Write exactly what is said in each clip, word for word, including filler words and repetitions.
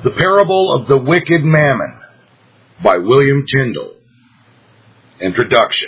The Parable of the Wicked Mammon by William Tyndale. Introduction.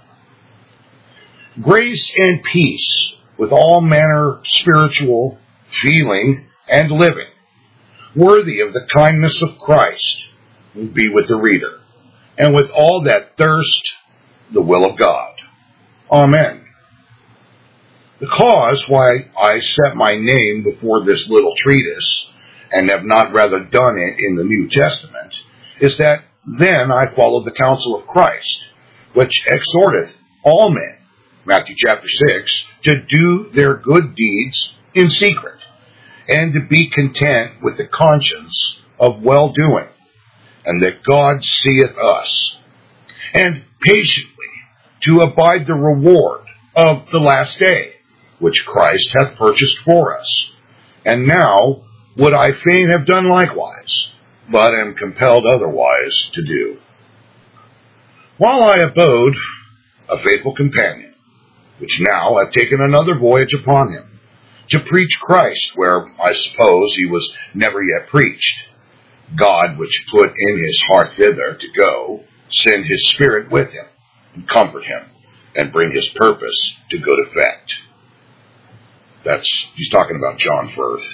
Grace and peace with all manner spiritual feeling and living, worthy of the kindness of Christ, be with the reader, and with all that thirst the will of God. Amen. The cause why I set my name before this little treatise, and have not rather done it in the New Testament, is that then I followed the counsel of Christ, which exhorteth all men, Matthew chapter six, to do their good deeds in secret, and to be content with the conscience of well-doing, and that God seeth us, and patiently to abide the reward of the last day, which Christ hath purchased for us. And now would I fain have done likewise, but am compelled otherwise to do. While I abode a faithful companion, which now hath taken another voyage upon him, to preach Christ where I suppose he was never yet preached, God, which put in his heart thither to go, send his Spirit with him, and comfort him, and bring his purpose to good effect. That's, he's talking about John Firth.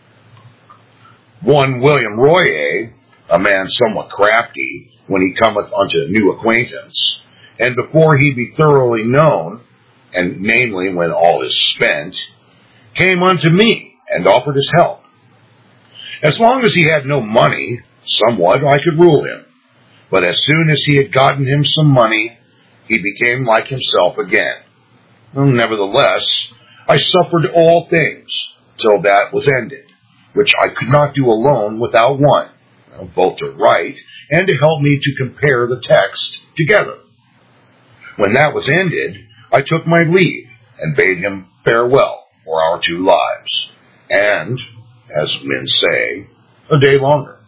One William Royer, a man somewhat crafty, when he cometh unto a new acquaintance, and before he be thoroughly known, and namely when all is spent, came unto me, and offered his help. As long as he had no money, somewhat I could rule him, but as soon as he had gotten him some money, he became like himself again. Nevertheless, I suffered all things, till that was ended, which I could not do alone without one, both to write and to help me to compare the text together. When that was ended, I took my leave and bade him farewell for our two lives, and, as men say, a day longer.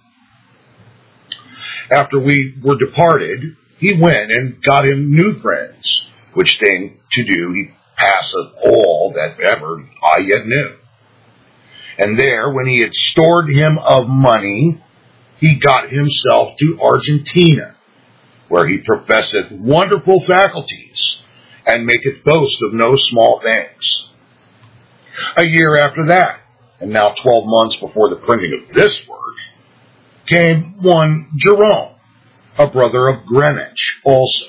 After we were departed, he went and got him new friends, which thing to do he passeth all that ever I yet knew. And there, when he had stored him of money, he got himself to Argentina, where he professeth wonderful faculties, and maketh boast of no small things. A year after that, and now twelve months before the printing of this work, came one Jerome, a brother of Greenwich also,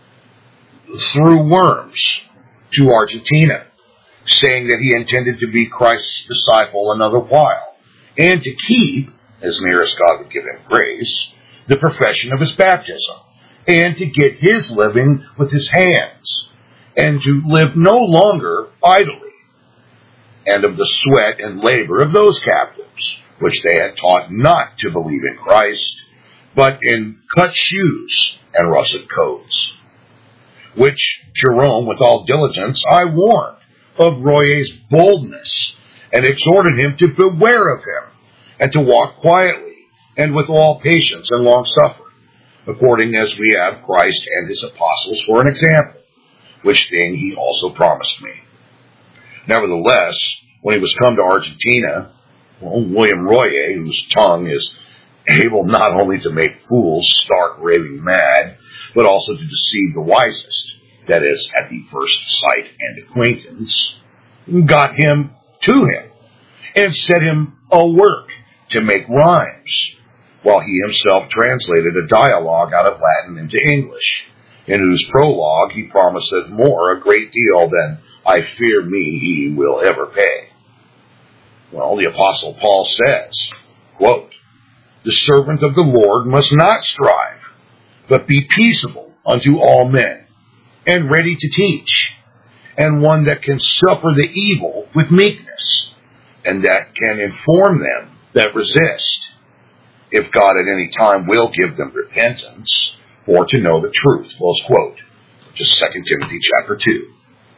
through Worms, to Argentina, saying that he intended to be Christ's disciple another while, and to keep, as near as God would give him grace, the profession of his baptism, and to get his living with his hands, and to live no longer idly, and of the sweat and labor of those captives, which they had taught not to believe in Christ, but in cut shoes and russet coats. Which Jerome, with all diligence, I warned of Royer's boldness, and exhorted him to beware of him, and to walk quietly, and with all patience and long-suffering, according as we have Christ and his apostles for an example, which thing he also promised me. Nevertheless, when he was come to Argentina, well, William Royer, whose tongue is able not only to make fools stark raving mad, but also to deceive the wisest, that is, at the first sight and acquaintance, got him to him, and set him a work to make rhymes, while he himself translated a dialogue out of Latin into English, in whose prologue he promiseth more a great deal than I fear me he will ever pay. Well, the Apostle Paul says, quote, "The servant of the Lord must not strive, but be peaceable unto all men, and ready to teach, and one that can suffer the evil with meekness, and that can inform them that resist, if God at any time will give them repentance, or to know the truth," close quote, which is Second Timothy chapter two.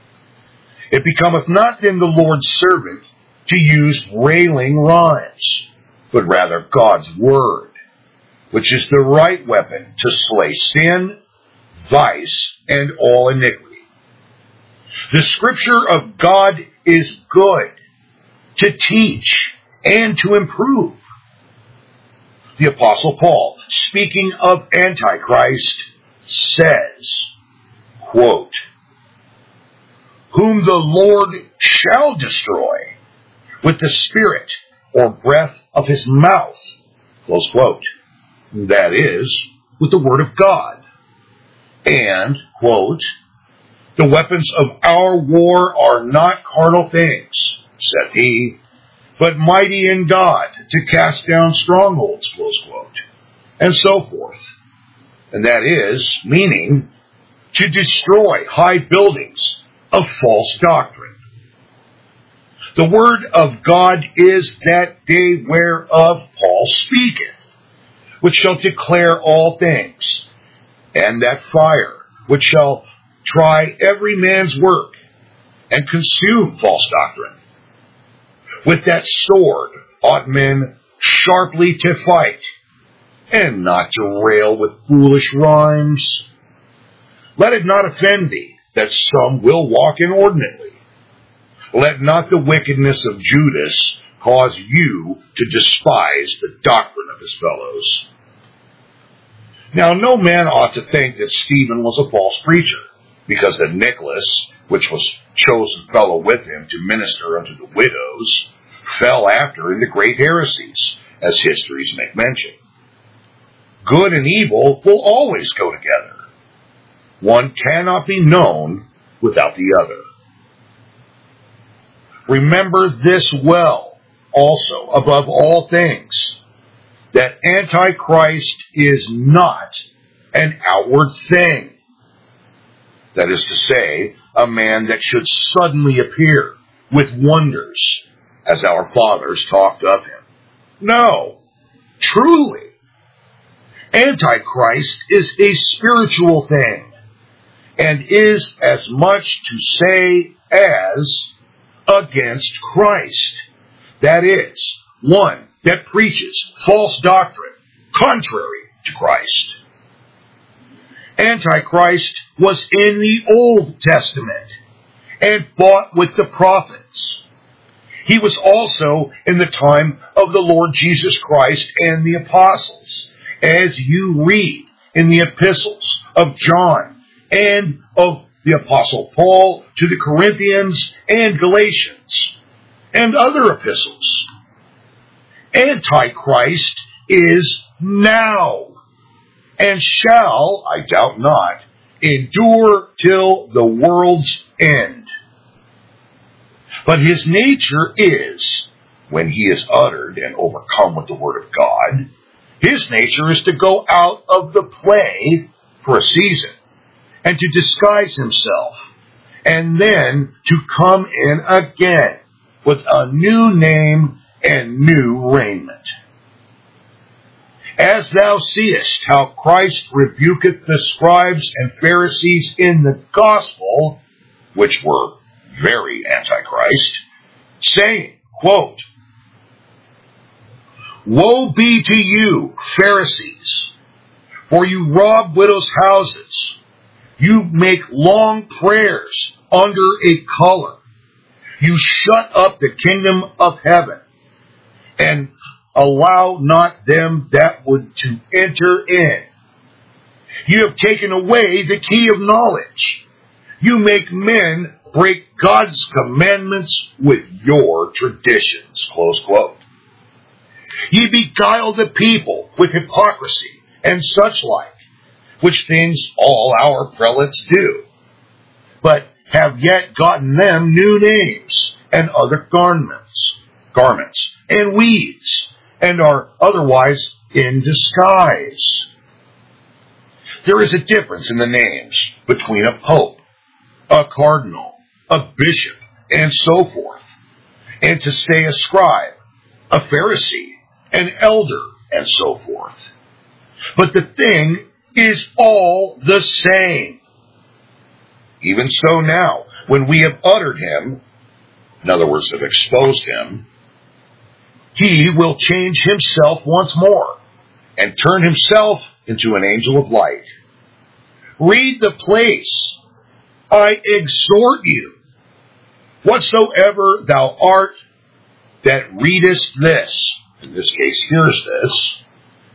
It becometh not then the Lord's servant to use railing rhymes, but rather God's word, which is the right weapon to slay sin, vice, and all iniquity. The scripture of God is good to teach and to improve, the Apostle Paul, speaking of Antichrist, says, quote, whom the Lord shall destroy with the spirit or breath of his mouth, close quote. That is, with the word of God. And, quote, the weapons of our war are not carnal things, saith he, but mighty in God to cast down strongholds, close quote, and so forth. And that is, meaning, to destroy high buildings of false doctrine. The word of God is that day whereof Paul speaketh, which shall declare all things, and that fire, which shall try every man's work, and consume false doctrine. With that sword ought men sharply to fight, and not to rail with foolish rhymes. Let it not offend thee that some will walk inordinately. Let not the wickedness of Judas cause you to despise the doctrine of his fellows. Now no man ought to think that Stephen was a false preacher, because that Nicholas, which was chosen fellow with him to minister unto the widows, fell after in the great heresies, as histories make mention. Good and evil will always go together. One cannot be known without the other. Remember this well, also, above all things, that Antichrist is not an outward thing. That is to say, a man that should suddenly appear with wonders, as our fathers talked of him. No, truly. Antichrist is a spiritual thing, and is as much to say as against Christ. That is, one that preaches false doctrine contrary to Christ. Antichrist was in the Old Testament and fought with the prophets. He was also in the time of the Lord Jesus Christ and the apostles, as you read in the epistles of John and of the Apostle Paul to the Corinthians and Galatians and other epistles. Antichrist is now, and shall, I doubt not, endure till the world's end. But his nature is, when he is uttered and overcome with the word of God, his nature is to go out of the play for a season, and to disguise himself, and then to come in again with a new name and new raiment. As thou seest how Christ rebuketh the scribes and Pharisees in the gospel, which were very antichrist, saying, quote, woe be to you, Pharisees, for you rob widows' houses. You make long prayers under a color. You shut up the kingdom of heaven, and allow not them that would to enter in. You have taken away the key of knowledge. You make men break God's commandments with your traditions. Close quote. Ye beguile the people with hypocrisy and such like, which things all our prelates do, but have yet gotten them new names and other garments, garments and weeds, and are otherwise in disguise. There is a difference in the names between a pope, a cardinal, a bishop, and so forth, and to say a scribe, a Pharisee, an elder, and so forth. But the thing is all the same. Even so now, when we have uttered him, in other words, have exposed him, he will change himself once more and turn himself into an angel of light. Read the place. I exhort you, whatsoever thou art that readest this, in this case hears this,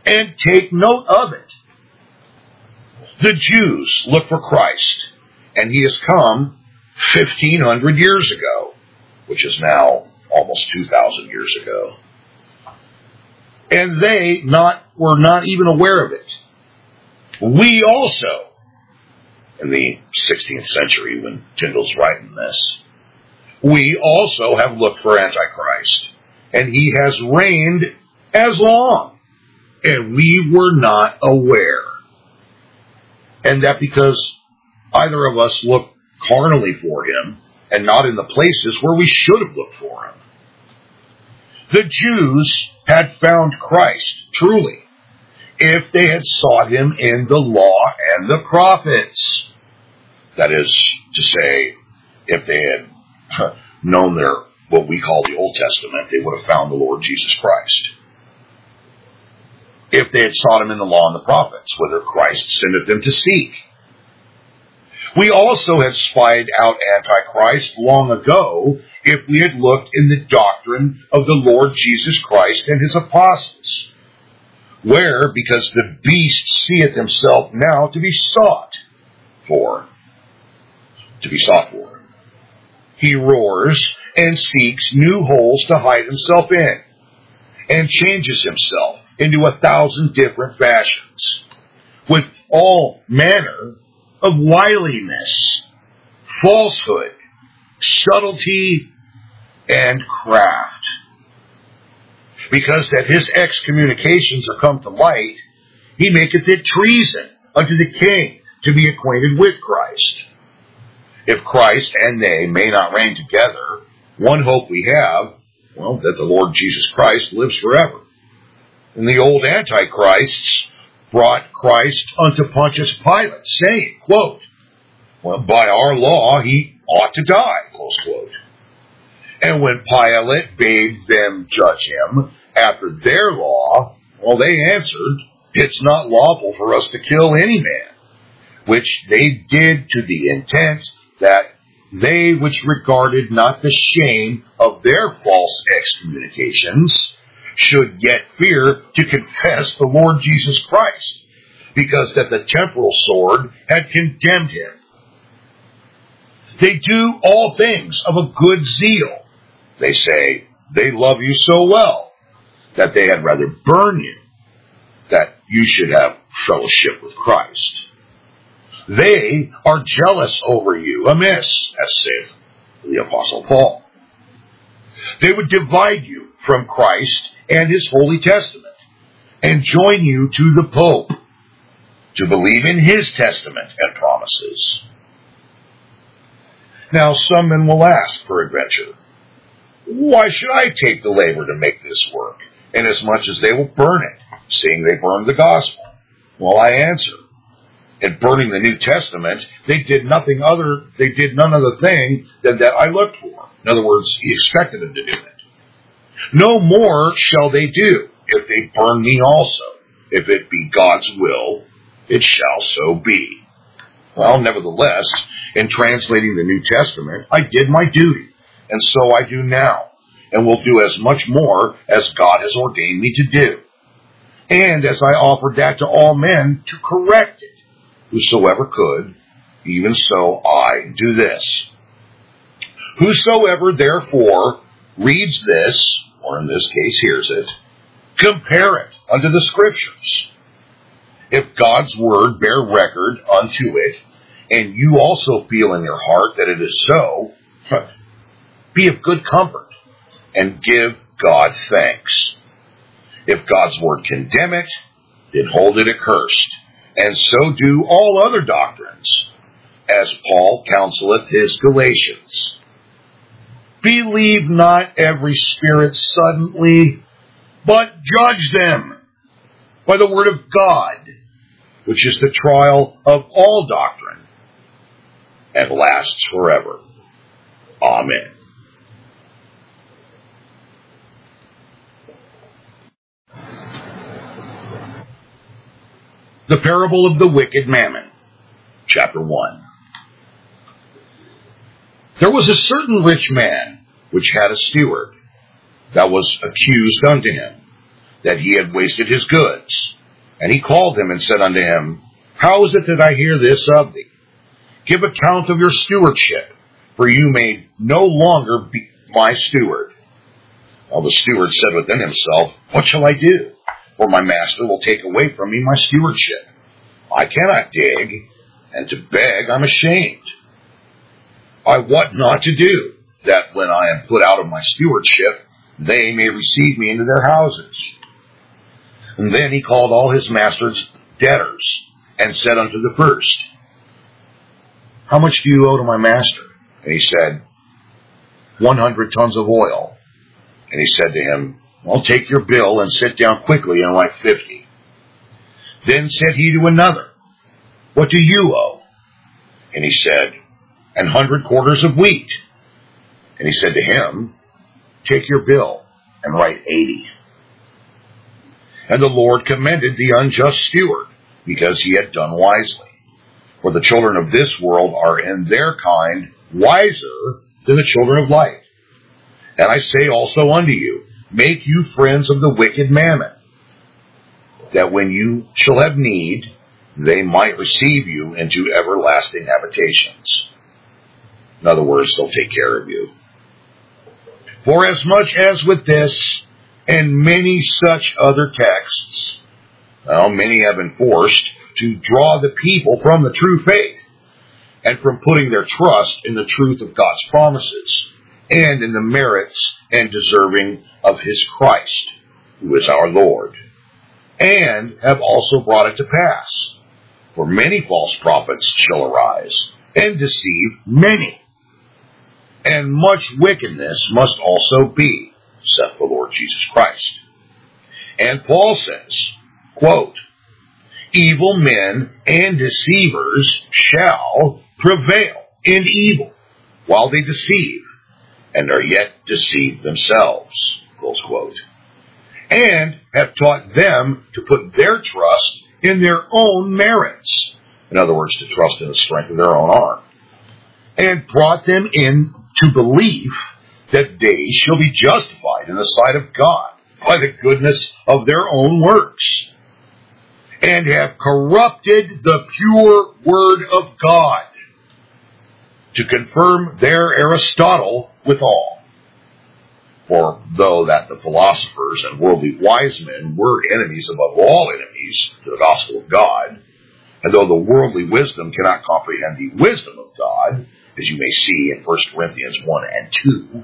and take note of it. The Jews look for Christ, and he has come fifteen hundred years ago, which is now almost two thousand years ago. And they not were not even aware of it. We also, in the sixteenth century when Tyndale's writing this, we also have looked for Antichrist, and he has reigned as long, and we were not aware. And that because either of us looked carnally for him, and not in the places where we should have looked for him. The Jews had found Christ, truly, if they had sought him in the law and the prophets. That is to say, if they had known their, what we call the Old Testament, they would have found the Lord Jesus Christ. If they had sought him in the law and the prophets, whether Christ sendeth them to seek. We also had spied out Antichrist long ago if we had looked in the doctrine of the Lord Jesus Christ and his apostles, where, because the beast seeth himself now to be sought for, to be sought for, he roars and seeks new holes to hide himself in, and changes himself into a thousand different fashions, with all manner of wiliness, falsehood, subtlety, and craft. Because that his excommunications are come to light, he maketh it treason unto the king to be acquainted with Christ. If Christ and they may not reign together, one hope we have, well, that the Lord Jesus Christ lives forever. And the old Antichrists brought Christ unto Pontius Pilate, saying, quote, well, by our law he ought to die, close quote. And when Pilate bade them judge him after their law, well, they answered, it's not lawful for us to kill any man, which they did to the intent that they which regarded not the shame of their false excommunications should yet fear to confess the Lord Jesus Christ, because that the temporal sword had condemned him. They do all things of a good zeal. They say they love you so well that they had rather burn you, that you should have fellowship with Christ. They are jealous over you amiss, as saith the Apostle Paul. They would divide you from Christ and his Holy Testament, and join you to the Pope, to believe in his testament and promises. Now some men will ask, peradventure, why should I take the labor to make this work, inasmuch as they will burn it, seeing they burn the gospel? Well, I answer, in burning the New Testament, they did nothing other, they did none other thing than that I looked for. In other words, he expected them to do it. No more shall they do, if they burn me also. If it be God's will, it shall so be. Well, nevertheless, in translating the New Testament, I did my duty, and so I do now, and will do as much more as God has ordained me to do. And as I offered that to all men to correct it, whosoever could, even so I do this. Whosoever therefore reads this, or in this case hears it, compare it unto the Scriptures. If God's word bear record unto it, and you also feel in your heart that it is so, be of good comfort, and give God thanks. If God's word condemn it, then hold it accursed, and so do all other doctrines, as Paul counseleth his Galatians. Believe not every spirit suddenly, but judge them by the word of God, which is the trial of all doctrine, and lasts forever. Amen. The parable of the wicked mammon, chapter one. There was a certain rich man which had a steward that was accused unto him, that he had wasted his goods. And he called him and said unto him, How is it that I hear this of thee? Give account of your stewardship, for you may no longer be my steward. Well, the steward said within himself, What shall I do? For my master will take away from me my stewardship. I cannot dig, and to beg I'm ashamed. I wot not to do, that when I am put out of my stewardship, they may receive me into their houses. And then he called all his master's debtors, and said unto the first, How much do you owe to my master? And he said, One hundred tons of oil. And he said to him, Well, take your bill and sit down quickly and write fifty. Then said he to another, What do you owe? And he said, An hundred quarters of wheat. And he said to him, Take your bill and write eighty. And the Lord commended the unjust steward, because he had done wisely. For the children of this world are in their kind wiser than the children of light. And I say also unto you, Make you friends of the wicked mammon, that when you shall have need, they might receive you into everlasting habitations. In other words, they'll take care of you. For as much as with this, and many such other texts, well, many have been forced to draw the people from the true faith, and from putting their trust in the truth of God's promises, and in the merits and deserving of his Christ, who is our Lord, and have also brought it to pass. For many false prophets shall arise, and deceive many. And much wickedness must also be, saith the Lord Jesus Christ. And Paul says, quote, Evil men and deceivers shall prevail in evil, while they deceive, and are yet deceived themselves, close quote, and have taught them to put their trust in their own merits, in other words, to trust in the strength of their own arm, and brought them in to belief that they shall be justified in the sight of God by the goodness of their own works, and have corrupted the pure word of God, to confirm their Aristotle withal. For though that the philosophers and worldly wise men were enemies above all enemies to the gospel of God, and though the worldly wisdom cannot comprehend the wisdom of God, as you may see in First Corinthians one and two,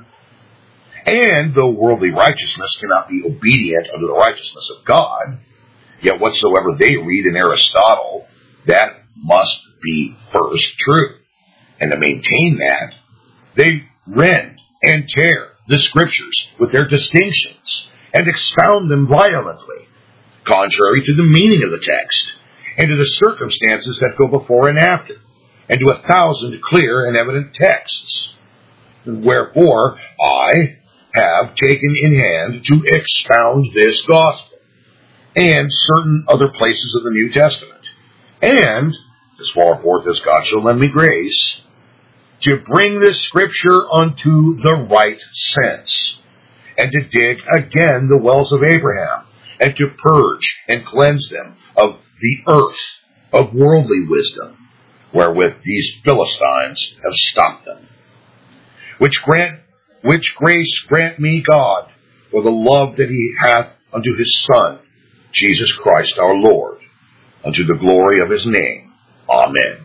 and though worldly righteousness cannot be obedient unto the righteousness of God, yet whatsoever they read in Aristotle, that must be first true. And to maintain that, they rend and tear the Scriptures with their distinctions, and expound them violently, contrary to the meaning of the text, and to the circumstances that go before and after, and to a thousand clear and evident texts. Wherefore I have taken in hand to expound this gospel, and certain other places of the New Testament, and, as far forth as God shall lend me grace, to bring this Scripture unto the right sense, and to dig again the wells of Abraham, and to purge and cleanse them of the earth of worldly wisdom, wherewith these Philistines have stopped them. Which grant, which grace grant me God, for the love that he hath unto his Son, Jesus Christ our Lord, unto the glory of his name. Amen.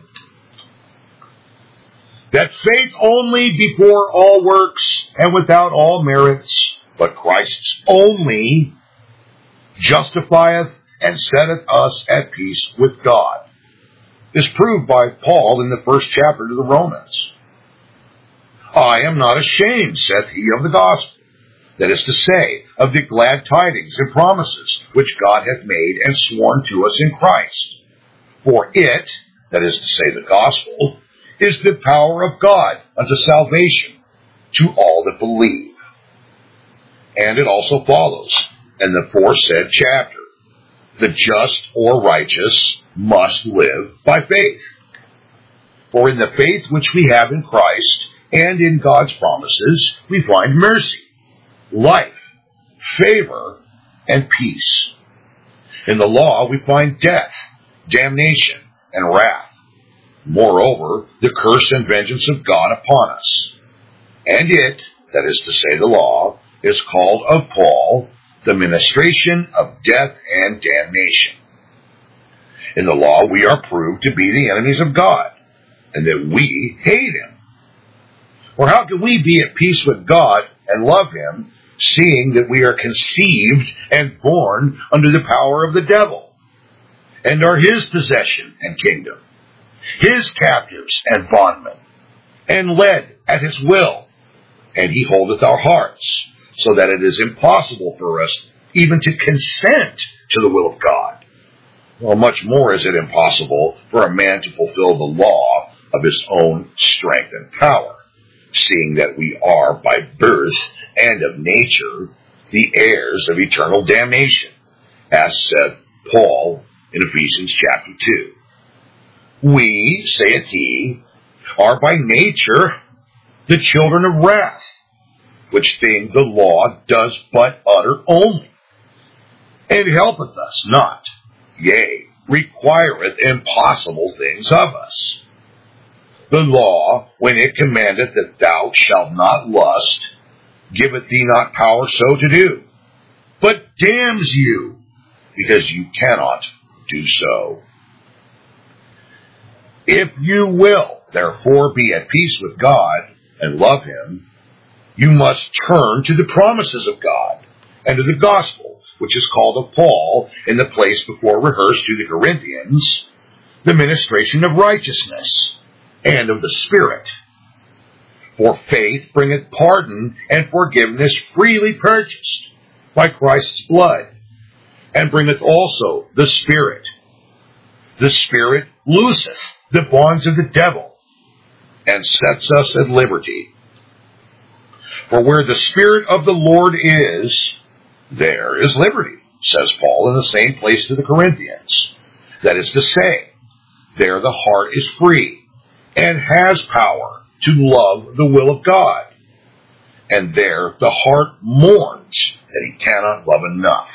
That faith only before all works, and without all merits, but Christ's only, justifieth and setteth us at peace with God, is proved by Paul in the first chapter to the Romans. I am not ashamed, saith he, of the gospel, that is to say, of the glad tidings and promises which God hath made and sworn to us in Christ. For it, that is to say, the gospel, is the power of God unto salvation to all that believe. And it also follows in the foresaid chapter, the just or righteous must live by faith. For in the faith which we have in Christ and in God's promises, we find mercy, life, favor, and peace. In the law we find death, damnation, and wrath. Moreover, the curse and vengeance of God upon us. And it, that is to say the law, is called of Paul the ministration of death and damnation. In the law we are proved to be the enemies of God, and that we hate him. For how can we be at peace with God and love him, seeing that we are conceived and born under the power of the devil, and are his possession and kingdom, his captives and bondmen, and led at his will, and he holdeth our hearts, so that it is impossible for us even to consent to the will of God. Well, much more is it impossible for a man to fulfill the law of his own strength and power, seeing that we are by birth and of nature the heirs of eternal damnation, as said Paul in Ephesians chapter two. We, saith he, are by nature the children of wrath, which thing the law does but utter only, and helpeth us not, yea, requireth impossible things of us. The law, when it commandeth that thou shalt not lust, giveth thee not power so to do, but damns you, because you cannot do so. If you will, therefore, be at peace with God and love him, you must turn to the promises of God and to the gospel, which is called of Paul in the place before rehearsed to the Corinthians, the ministration of righteousness and of the Spirit. For faith bringeth pardon and forgiveness freely purchased by Christ's blood, and bringeth also the Spirit. The Spirit looseth the bonds of the devil, and sets us at liberty. For where the Spirit of the Lord is, there is liberty, says Paul in the same place to the Corinthians. That is to say, there the heart is free, and has power to love the will of God. And there the heart mourns that he cannot love enough.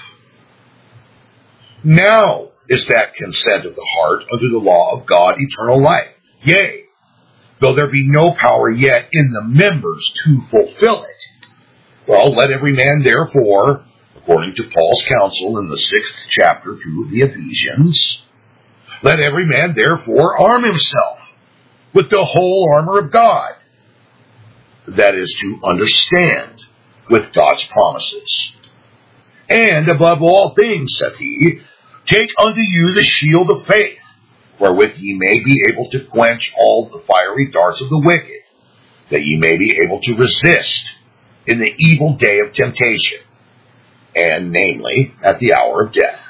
Now is that consent of the heart unto the law of God eternal life. Yea, though there be no power yet in the members to fulfill it. Well, let every man therefore, according to Paul's counsel in the sixth chapter to the Ephesians, let every man therefore arm himself with the whole armor of God, that is to understand with God's promises. And above all things, saith he, take unto you the shield of faith, wherewith ye may be able to quench all the fiery darts of the wicked, that ye may be able to resist in the evil day of temptation, and namely at the hour of death.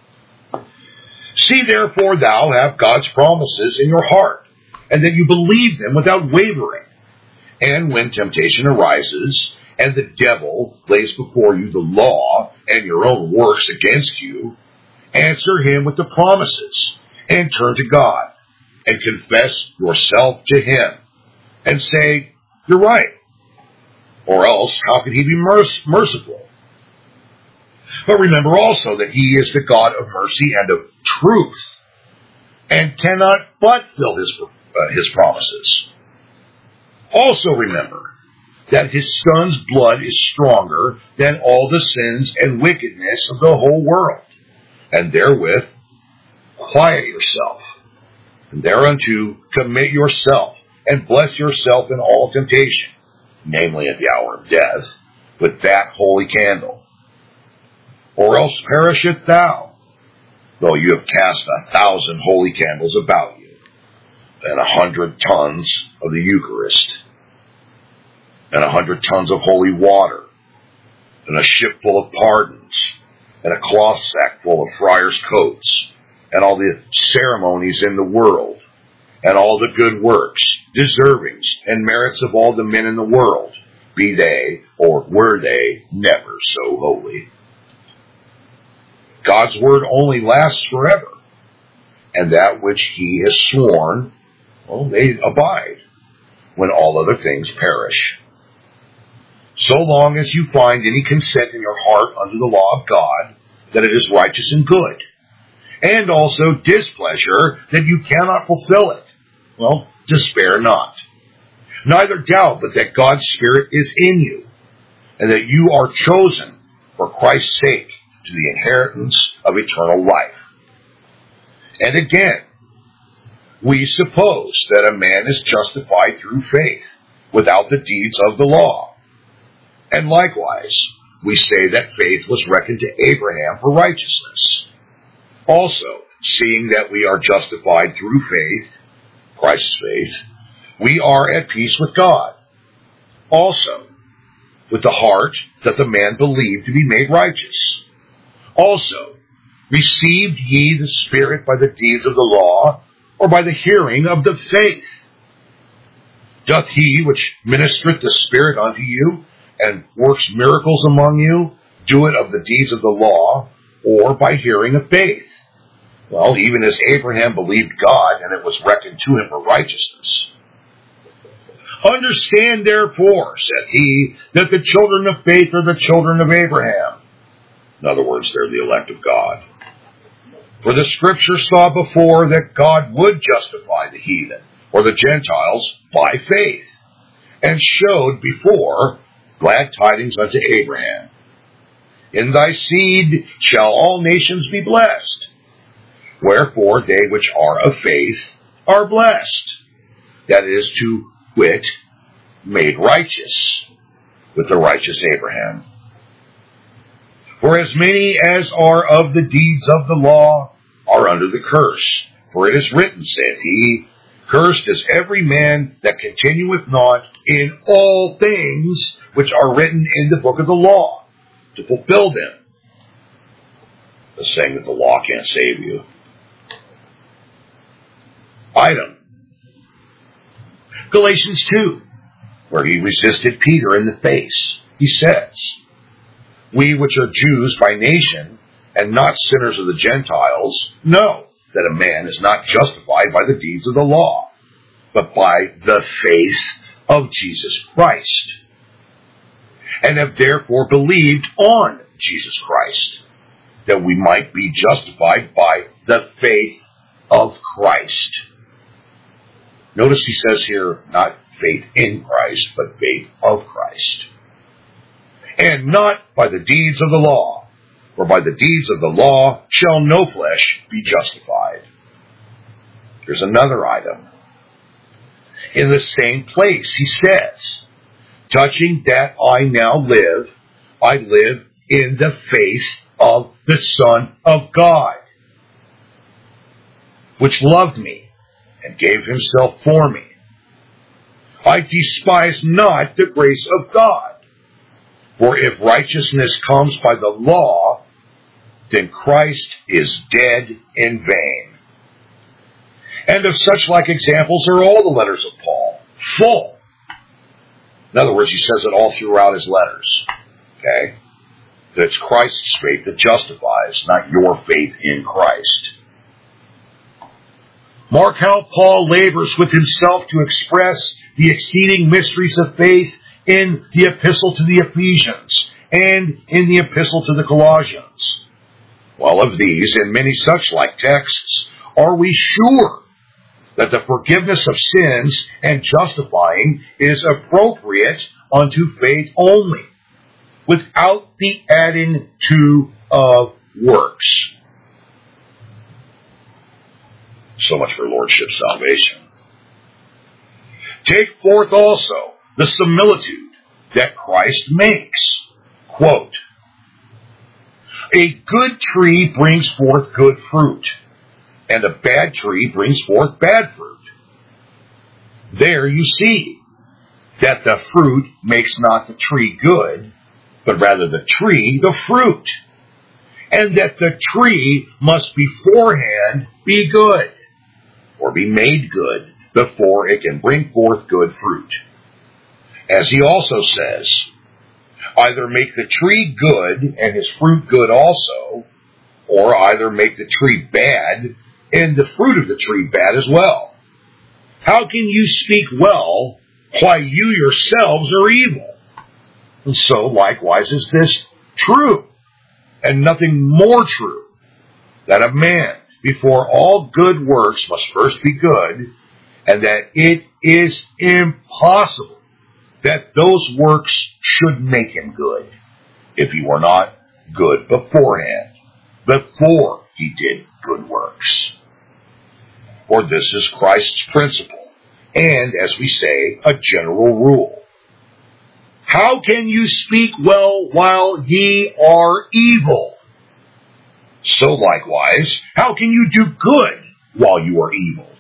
See therefore thou have God's promises in your heart, and that you believe them without wavering. And when temptation arises, and the devil lays before you the law and your own works against you, answer him with the promises, and turn to God, and confess yourself to him, and say, you're right. Or else, how can he be merc- merciful? But remember also that he is the God of mercy and of truth, and cannot but fill his, uh, his promises. Also remember that his Son's blood is stronger than all the sins and wickedness of the whole world, and therewith quiet yourself, and thereunto commit yourself, and bless yourself in all temptation, namely at the hour of death, with that holy candle. Or else perisheth thou, though you have cast a thousand holy candles about you, and a hundred tons of the Eucharist, and a hundred tons of holy water, and a ship full of pardons, and a cloth sack full of friars' coats, and all the ceremonies in the world, and all the good works, deservings, and merits of all the men in the world, be they, or were they, never so holy. God's word only lasts forever, and that which he has sworn, well, they abide, when all other things perish. so long as you find any consent in your heart unto the law of God, that it is righteous and good, and also displeasure that you cannot fulfill it, well, despair not. Neither doubt but that God's Spirit is in you, and that you are chosen for Christ's sake to the inheritance of eternal life. And again, we suppose that a man is justified through faith, without the deeds of the law. And likewise, we say that faith was reckoned to Abraham for righteousness. Also, seeing that we are justified through faith, Christ's faith, we are at peace with God. Also, with the heart that the man believed to be made righteous. Also, received ye the Spirit by the deeds of the law, or by the hearing of the faith? Doth he which ministereth the Spirit unto you, and works miracles among you, do it of the deeds of the law, or by hearing of faith? Well, even as Abraham believed God, and it was reckoned to him for righteousness. Understand therefore, said he, that the children of faith are the children of Abraham. In other words, they're the elect of God. For the Scripture saw before that God would justify the heathen, or the Gentiles, by faith, and showed before glad tidings unto Abraham. In thy seed shall all nations be blessed. Wherefore they which are of faith are blessed. That is to wit, made righteous with the righteous Abraham. For as many as are of the deeds of the law are under the curse. For it is written, saith he, cursed is every man that continueth not in all things which are written in the book of the law, to fulfill them. The saying that the law can't save you. Item. Galatians two, where he resisted Peter in the face. He says, we which are Jews by nation, and not sinners of the Gentiles, know that a man is not justified by the deeds of the law, but by the faith of Jesus Christ, and have therefore believed on Jesus Christ, that we might be justified by the faith of Christ. Notice he says here, not faith in Christ, but faith of Christ. And not by the deeds of the law, for by the deeds of the law shall no flesh be justified. Here's another item. In the same place he says, touching that I now live, I live in the faith of the Son of God, which loved me and gave himself for me. I despise not the grace of God. For if righteousness comes by the law, then Christ is dead in vain. And of such like examples are all the letters of Paul, full. In other words, he says it all throughout his letters. Okay? That it's Christ's faith that justifies, not your faith in Christ. Mark how Paul labors with himself to express the exceeding mysteries of faith in the epistle to the Ephesians and in the epistle to the Colossians. Well, of these and many such like texts, are we sure that the forgiveness of sins and justifying is appropriate unto faith only, without the adding to of works. So much for lordship salvation. Take forth also the similitude that Christ makes. Quote, a good tree brings forth good fruit, and a bad tree brings forth bad fruit. There you see that the fruit makes not the tree good, but rather the tree the fruit, and that the tree must beforehand be good, or be made good, before it can bring forth good fruit. As he also says, either make the tree good and his fruit good also, or either make the tree bad and the fruit of the tree bad as well. How can you speak well while you yourselves are evil? And so likewise is this true, and nothing more true, that a man before all good works must first be good, and that it is impossible that those works should make him good, if he were not good beforehand, before he did good works. For this is Christ's principle, and, as we say, a general rule. How can you speak well while ye are evil? So likewise, how can you do good while you are evil?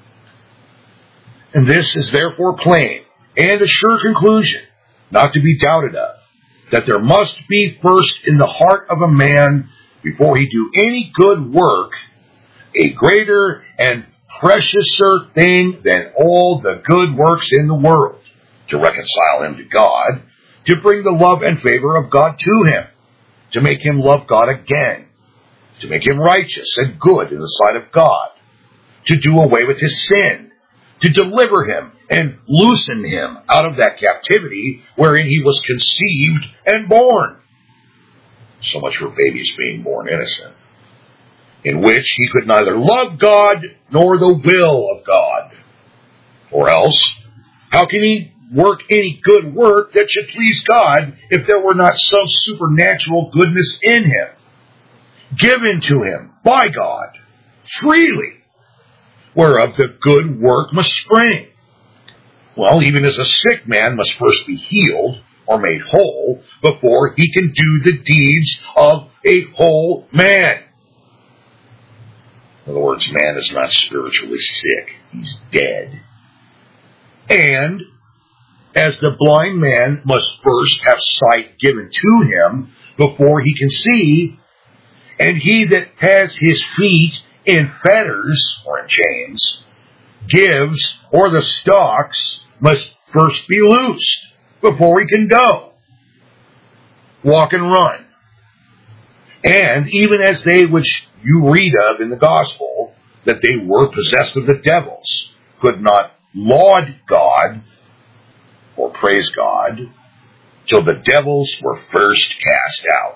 And this is therefore plain, and a sure conclusion, not to be doubted of, that there must be first in the heart of a man, before he do any good work, a greater and preciouser thing than all the good works in the world, to reconcile him to God, to bring the love and favor of God to him, to make him love God again, to make him righteous and good in the sight of God, to do away with his sin, to deliver him and loosen him out of that captivity wherein he was conceived and born. So much for babies being born innocent, in which he could neither love God nor the will of God. Or else, how can he work any good work that should please God if there were not some supernatural goodness in him, given to him by God freely, whereof the good work must spring? Well, even as a sick man must first be healed or made whole before he can do the deeds of a whole man. In other words, man is not spiritually sick. He's dead. And as the blind man must first have sight given to him before he can see, and he that has his feet in fetters or in chains gives, or the stocks must first be loosed before he can go, walk and run. And even as they which you read of in the gospel, that they were possessed of the devils, could not laud God or praise God till the devils were first cast out.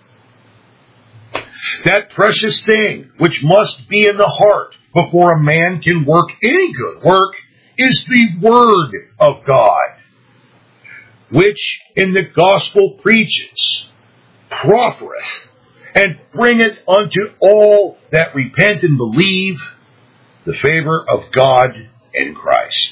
That precious thing which must be in the heart before a man can work any good work is the Word of God, which in the gospel preaches, proffereth, and bringeth unto all that repent and believe the favor of God in Christ.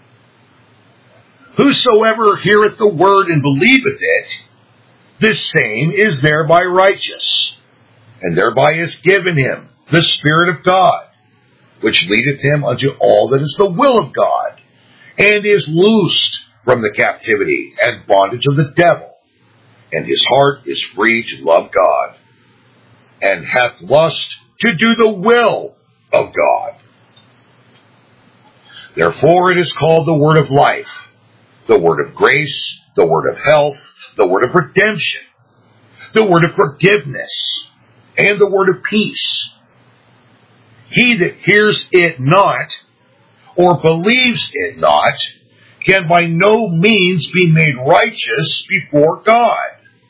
Whosoever heareth the word and believeth it, this same is thereby righteous, and thereby is given him the Spirit of God, which leadeth him unto all that is the will of God, and is loosed from the captivity and bondage of the devil, and his heart is free to love God, and hath lust to do the will of God. Therefore it is called the word of life, the word of grace, the word of health, the word of redemption, the word of forgiveness, and the word of peace. He that hears it not, or believes it not, can by no means be made righteous before God.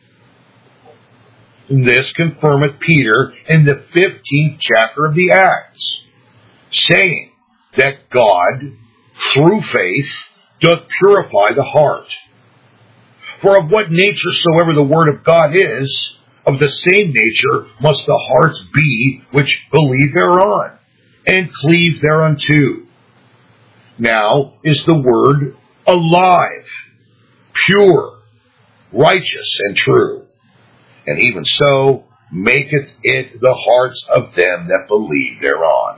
And this confirmeth Peter in the fifteenth chapter of the Acts, saying that God, through faith, doth purify the heart. For of what nature soever the word of God is, of the same nature must the hearts be which believe thereon, and cleave thereunto. Now is the word alive, pure, righteous, and true, and even so maketh it the hearts of them that believe thereon.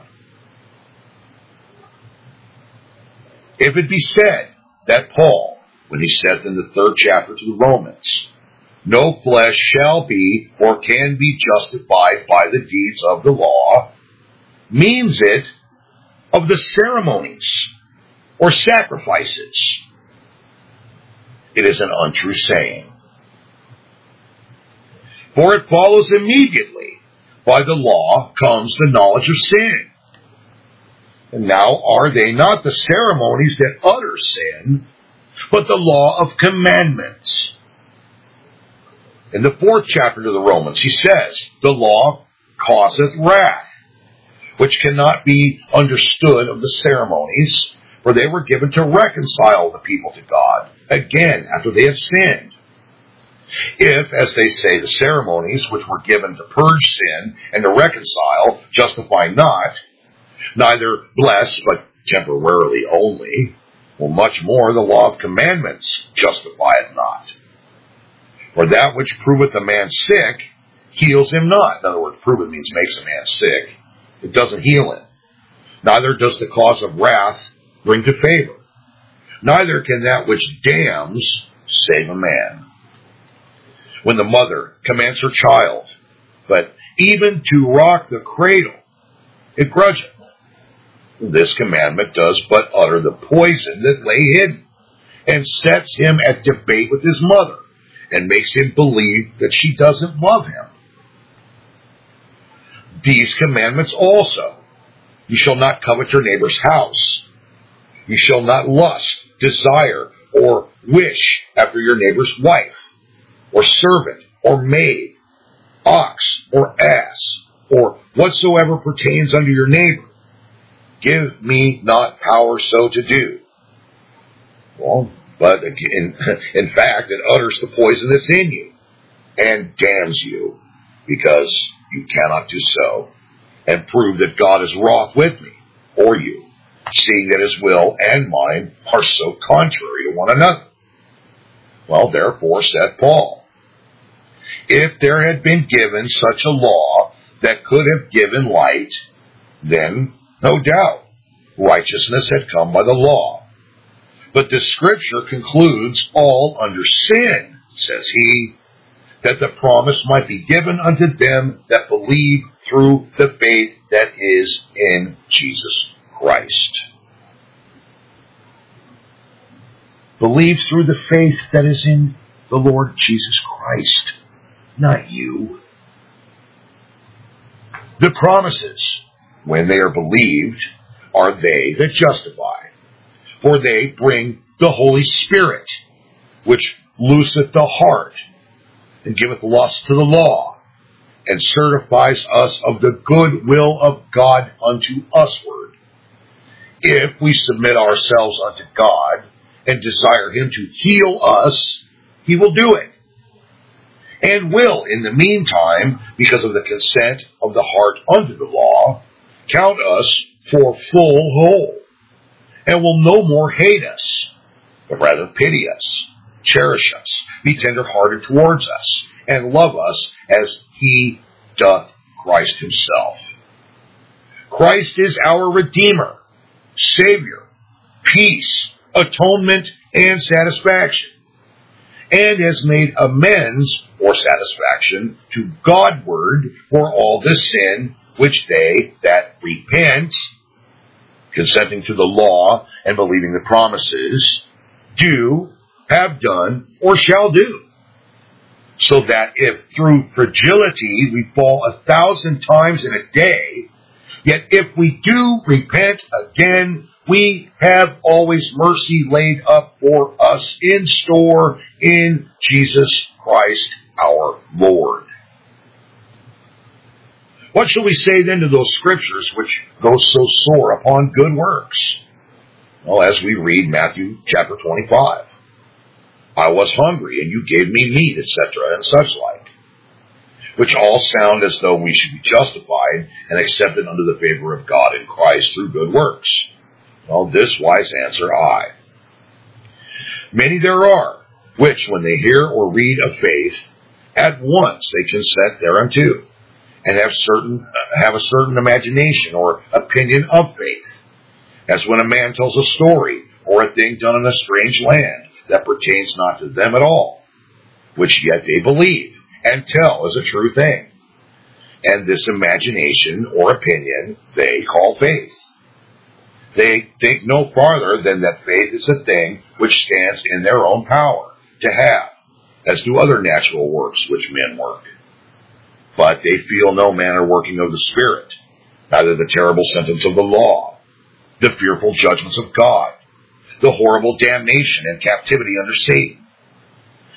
If it be said that Paul, when he saith in the third chapter to the Romans, no flesh shall be or can be justified by the deeds of the law, means it of the ceremonies or sacrifices, it is an untrue saying. For it follows immediately, by the law comes the knowledge of sin. And now are they not the ceremonies that utter sin, but the law of commandments? In the fourth chapter to the Romans, he says, the law causeth wrath, which cannot be understood of the ceremonies, for they were given to reconcile the people to God, again, after they had sinned. If, as they say, the ceremonies which were given to purge sin and to reconcile justify not, neither bless but temporarily only, well, much more the law of commandments justifieth not. For that which proveth a man sick heals him not. In other words, proveth means makes a man sick. It doesn't heal him. Neither does the cause of wrath bring to favor. Neither can that which damns save a man. When the mother commands her child, but even to rock the cradle, it grudgeth. This commandment does but utter the poison that lay hidden, and sets him at debate with his mother, and makes him believe that she doesn't love him. These commandments also: you shall not covet your neighbor's house. You shall not lust, desire, or wish after your neighbor's wife, or servant, or maid, ox, or ass, or whatsoever pertains unto your neighbor. Give me not power so to do. Well, but in, in fact, it utters the poison that's in you, and damns you, because you cannot do so, and prove that God is wroth with me, or you, seeing that his will and mine are so contrary to one another. Well, therefore, saith Paul, if there had been given such a law that could have given light, then, no doubt, righteousness had come by the law. But the Scripture concludes all under sin, says he, that the promise might be given unto them that believe through the faith that is in Jesus Christ. Believe through the faith that is in the Lord Jesus Christ, not you. The promises, when they are believed, are they that justify, for they bring the Holy Spirit, which looseth the heart, and giveth lust to the law, and certifies us of the good will of God unto usward. If we submit ourselves unto God, and desire him to heal us, he will do it, and will, in the meantime, because of the consent of the heart unto the law, count us for full whole, and will no more hate us, but rather pity us, cherish us, be tender-hearted towards us, and love us as he doth Christ himself. Christ is our Redeemer, Savior, peace, atonement, and satisfaction, and has made amends or satisfaction to Godward for all the sin which they that repent, consenting to the law and believing the promises, do, have done, or shall do. So that if through fragility we fall a thousand times in a day, yet if we do repent again, we have always mercy laid up for us in store in Jesus Christ our Lord. What shall we say then to those scriptures which go so sore upon good works? Well, as we read Matthew chapter twenty-five, I was hungry, and you gave me meat, et cetera, and such like, which all sound as though we should be justified and accepted unto the favor of God in Christ through good works. Well, this wise answer I. Many there are, which when they hear or read of faith, at once they consent thereunto, and have certain have a certain imagination or opinion of faith, as when a man tells a story or a thing done in a strange land that pertains not to them at all, which yet they believe and tell as a true thing. And this imagination or opinion they call faith. They think no farther than that faith is a thing which stands in their own power to have, as do other natural works which men work. But they feel no manner working of the Spirit, neither the terrible sentence of the law, the fearful judgments of God, the horrible damnation and captivity under Satan.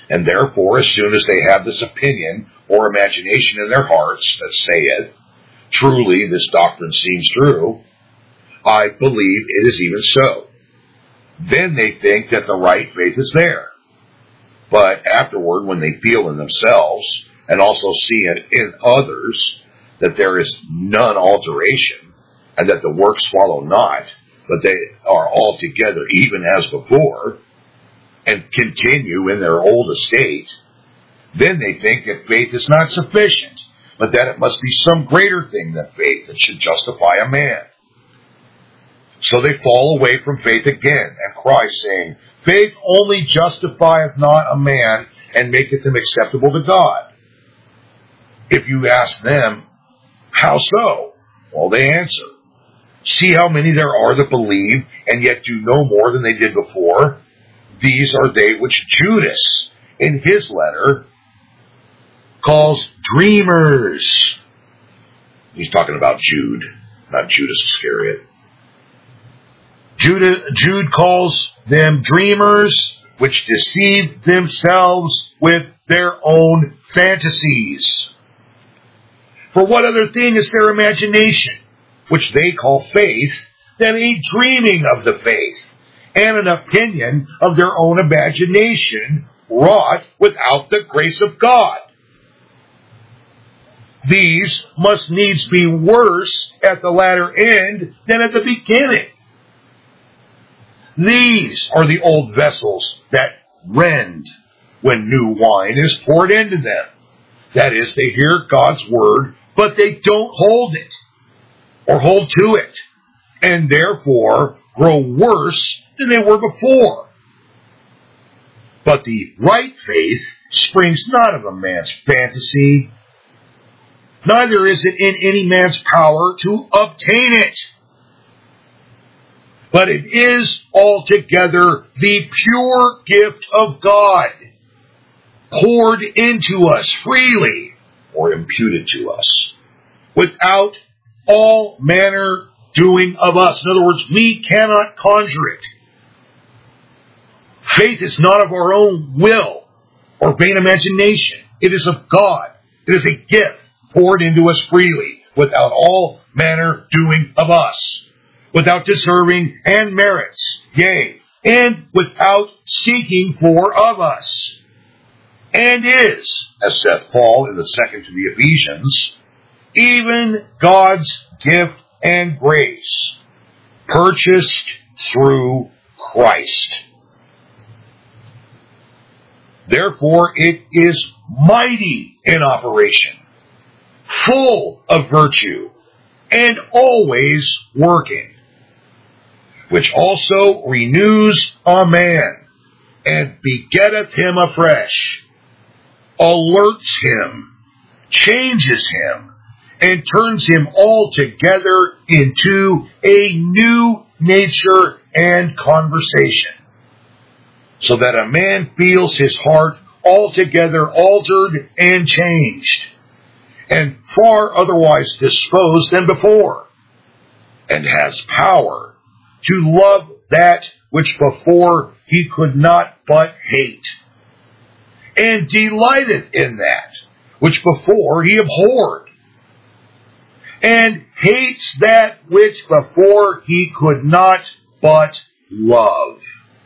And therefore, as soon as they have this opinion or imagination in their hearts that saith, truly this doctrine seems true, I believe it is even so. Then they think that the right faith is there. But afterward, when they feel in themselves, and also see it in others, that there is none alteration, and that the works follow not, but they are altogether even as before, and continue in their old estate, then they think that faith is not sufficient, but that it must be some greater thing than faith that should justify a man. So they fall away from faith again, and cry, saying, faith only justifieth not a man, and maketh him acceptable to God. If you ask them, how so? Well, they answer, see how many there are that believe, and yet do no more than they did before. These are they which Judas, in his letter, calls dreamers. He's talking about Jude, not Judas Iscariot. Jude, Jude calls them dreamers, which deceive themselves with their own fantasies. For what other thing is their imagination, which they call faith, than a dreaming of the faith, and an opinion of their own imagination, wrought without the grace of God? These must needs be worse at the latter end than at the beginning. These are the old vessels that rend when new wine is poured into them. That is, they hear God's word, but they don't hold it or hold to it, and therefore grow worse than they were before. But the right faith springs not of a man's fantasy, neither is it in any man's power to obtain it. But it is altogether the pure gift of God, poured into us freely, or imputed to us, without all manner doing of us. In other words, we cannot conjure it. Faith is not of our own will or vain imagination. It is of God. It is a gift poured into us freely, without all manner doing of us, without deserving and merits, yea, and without seeking for of us, and is, as saith Paul in the second to the Ephesians, even God's gift and grace, purchased through Christ. Therefore it is mighty in operation, full of virtue, and always working, which also renews a man, and begetteth him afresh, alerts him, changes him, and turns him altogether into a new nature and conversation, so that a man feels his heart altogether altered and changed, and far otherwise disposed than before, and has power to love that which before he could not but hate, and delighted in that which before he abhorred, and hates that which before he could not but love.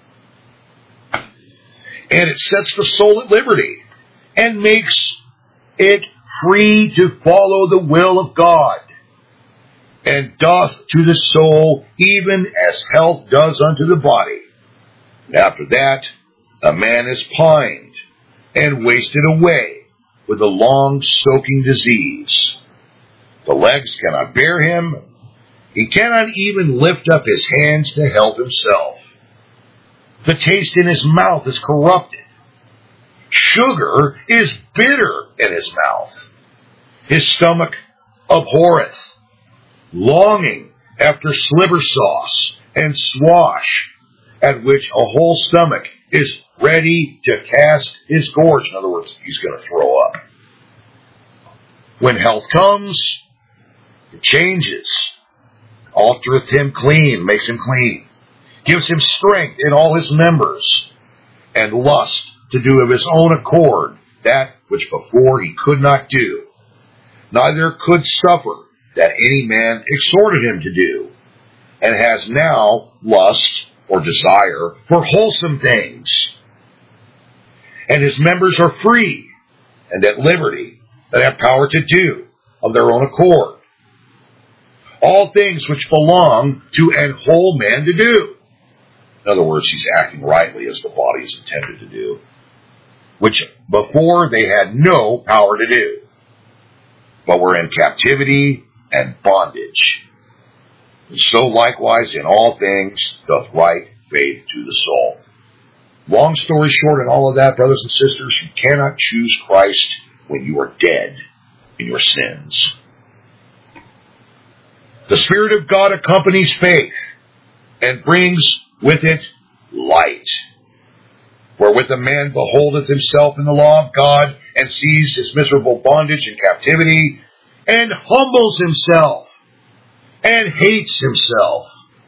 And it sets the soul at liberty, and makes it free to follow the will of God, and doth to the soul even as health does unto the body. And after that, a man is pined and wasted away with a long soaking disease. The legs cannot bear him. He cannot even lift up his hands to help himself. The taste in his mouth is corrupted. Sugar is bitter in his mouth. His stomach abhorreth, longing after sliver sauce and swash, at which a whole stomach is ready to cast his gorge. In other words, he's going to throw up. When health comes, it changes, altereth him clean, makes him clean, gives him strength in all his members, and lust to do of his own accord that which before he could not do, neither could suffer that any man exhorted him to do, and has now lust or desire for wholesome things. And his members are free and at liberty, that have power to do of their own accord all things which belong to an whole man to do. In other words, he's acting rightly as the body is intended to do, which before they had no power to do, but were in captivity and bondage. And so likewise in all things doth right faith to the soul. Long story short, in all of that, brothers and sisters, you cannot choose Christ when you are dead in your sins. The Spirit of God accompanies faith and brings with it light, wherewith a man beholdeth himself in the law of God, and sees his miserable bondage and captivity, and humbles himself, and hates himself.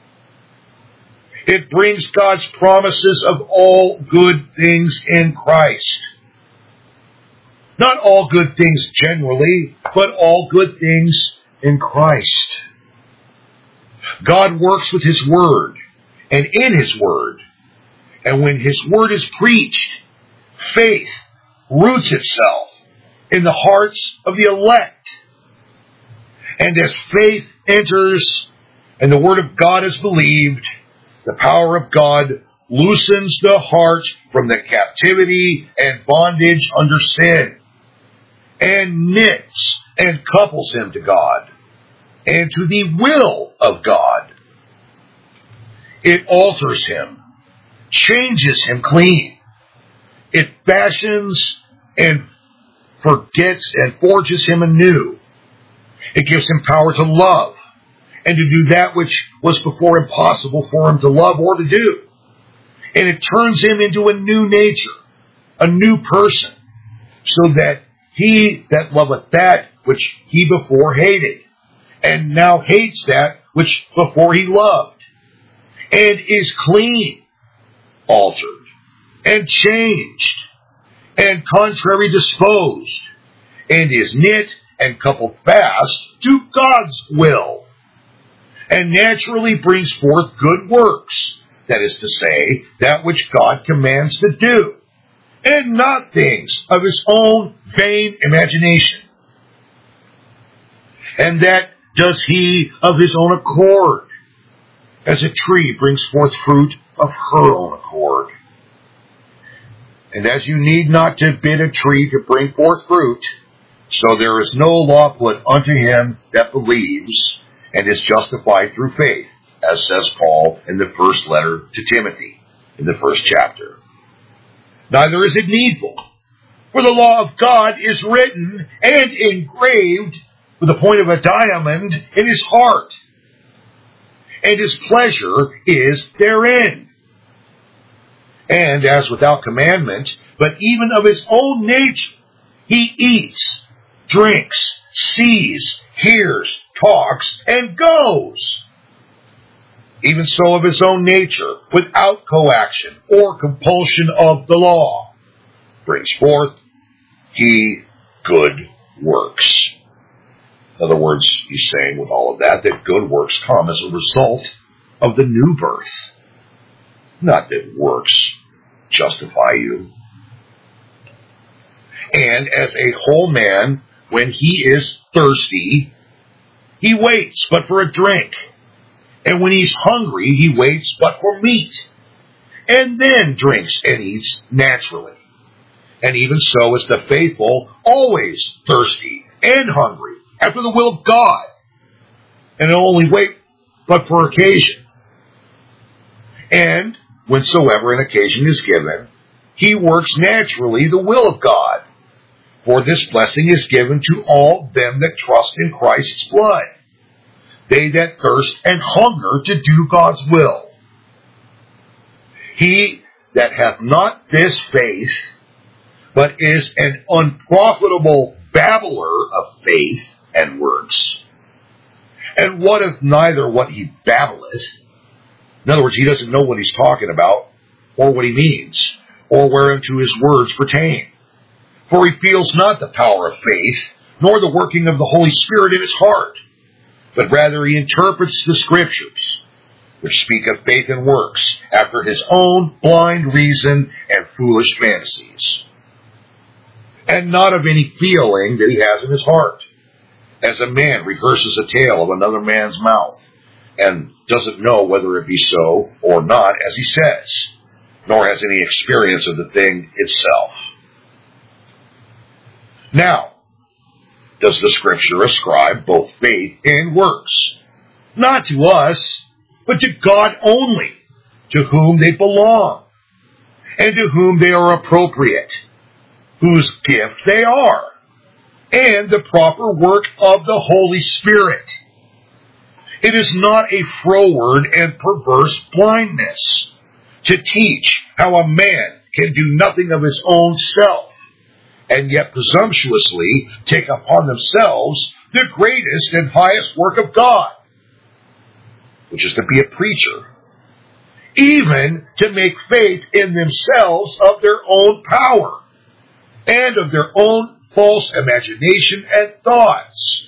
It brings God's promises of all good things in Christ. Not all good things generally, but all good things in Christ. God works with His Word and in His Word. And when His Word is preached, faith roots itself in the hearts of the elect. And as faith enters and the Word of God is believed, the power of God loosens the heart from the captivity and bondage under sin, and knits and couples him to God and to the will of God. It alters him, changes him clean. It fashions and forgets and forges him anew. It gives him power to love and to do that which was before impossible for him to love or to do. And it turns him into a new nature, a new person, so that he that loveth that which he before hated, and now hates that which before he loved, and is clean, altered, and changed, and contrary disposed, and is knit and coupled fast to God's will, and naturally brings forth good works, that is to say, that which God commands to do, and not things of his own vain imagination. And that does he of his own accord, as a tree brings forth fruit of her own accord. And as you need not to bid a tree to bring forth fruit, so there is no law put unto him that believes, and is justified through faith, as says Paul in the first letter to Timothy, in the first chapter. Neither is it needful, for the law of God is written and engraved with the point of a diamond in his heart, and his pleasure is therein. And as without commandment, but even of his own nature, he eats, drinks, sees, hears, talks, and goes. Even so of his own nature, without coaction or compulsion of the law, brings forth he good works. In other words, he's saying with all of that, that good works come as a result of the new birth. Not that works justify you. And as a whole man, when he is thirsty, he waits but for a drink. And when he's hungry, he waits but for meat, and then drinks and eats naturally. And even so is the faithful always thirsty and hungry after the will of God, and only wait but for occasion. And whensoever an occasion is given, he works naturally the will of God. For this blessing is given to all them that trust in Christ's blood, they that thirst and hunger to do God's will. He that hath not this faith, but is an unprofitable babbler of faith and works, and wotteth neither what he babbleth, in other words, he doesn't know what he's talking about, or what he means, or whereunto his words pertain. For he feels not the power of faith, nor the working of the Holy Spirit in his heart, but rather he interprets the Scriptures, which speak of faith and works, after his own blind reason and foolish fantasies, and not of any feeling that he has in his heart, as a man rehearses a tale of another man's mouth, and doesn't know whether it be so or not as he says, nor has any experience of the thing itself. Now, does the Scripture ascribe both faith and works? Not to us, but to God only, to whom they belong, and to whom they are appropriate, whose gift they are, and the proper work of the Holy Spirit. It is not a froward and perverse blindness to teach how a man can do nothing of his own self, and yet presumptuously take upon themselves the greatest and highest work of God, which is to be a preacher, even to make faith in themselves of their own power, and of their own false imagination and thoughts.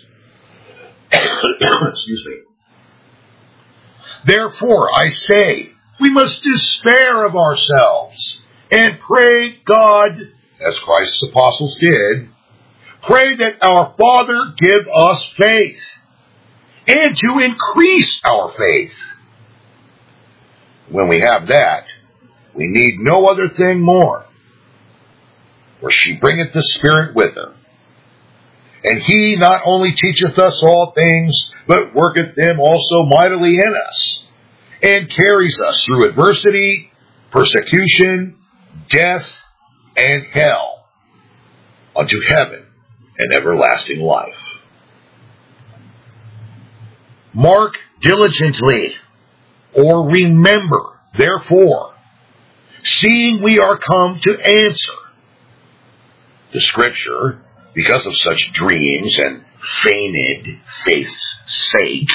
Excuse me. Therefore, I say, we must despair of ourselves, and pray God, as Christ's apostles did, pray that our Father give us faith, and to increase our faith. When we have that, we need no other thing more. For she bringeth the Spirit with her. And he not only teacheth us all things, but worketh them also mightily in us, and carries us through adversity, persecution, death, and hell, unto heaven and everlasting life. Mark diligently, or remember, therefore, seeing we are come to answer. The Scripture, because of such dreams and feigned faith's sake,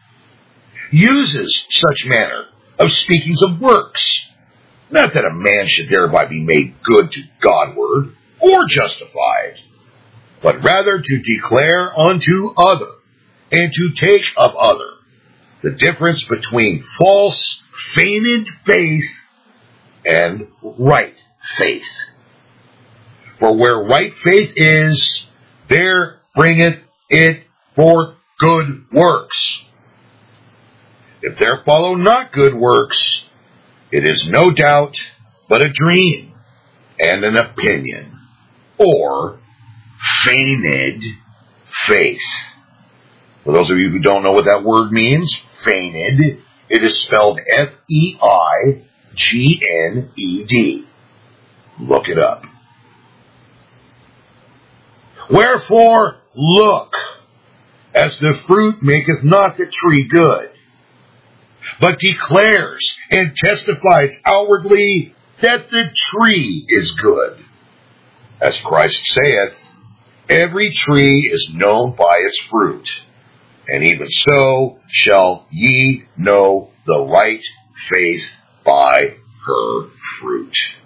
uses such manner of speakings of works, not that a man should thereby be made good to Godward or justified, but rather to declare unto other and to take of other the difference between false, feigned faith and right faith. For where right faith is, there bringeth it forth good works. If there follow not good works, it is no doubt but a dream and an opinion, or feigned faith. For those of you who don't know what that word means, feigned, it is spelled F E I G N E D. Look it up. Wherefore, look, as the fruit maketh not the tree good, but declares and testifies outwardly that the tree is good. As Christ saith, every tree is known by its fruit, and even so shall ye know the right faith by her fruit.